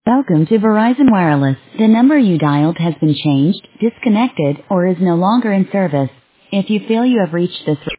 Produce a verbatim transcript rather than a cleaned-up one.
Welcome to Verizon Wireless. The number you dialed has been changed, disconnected, or is no longer in service. If you feel you have reached this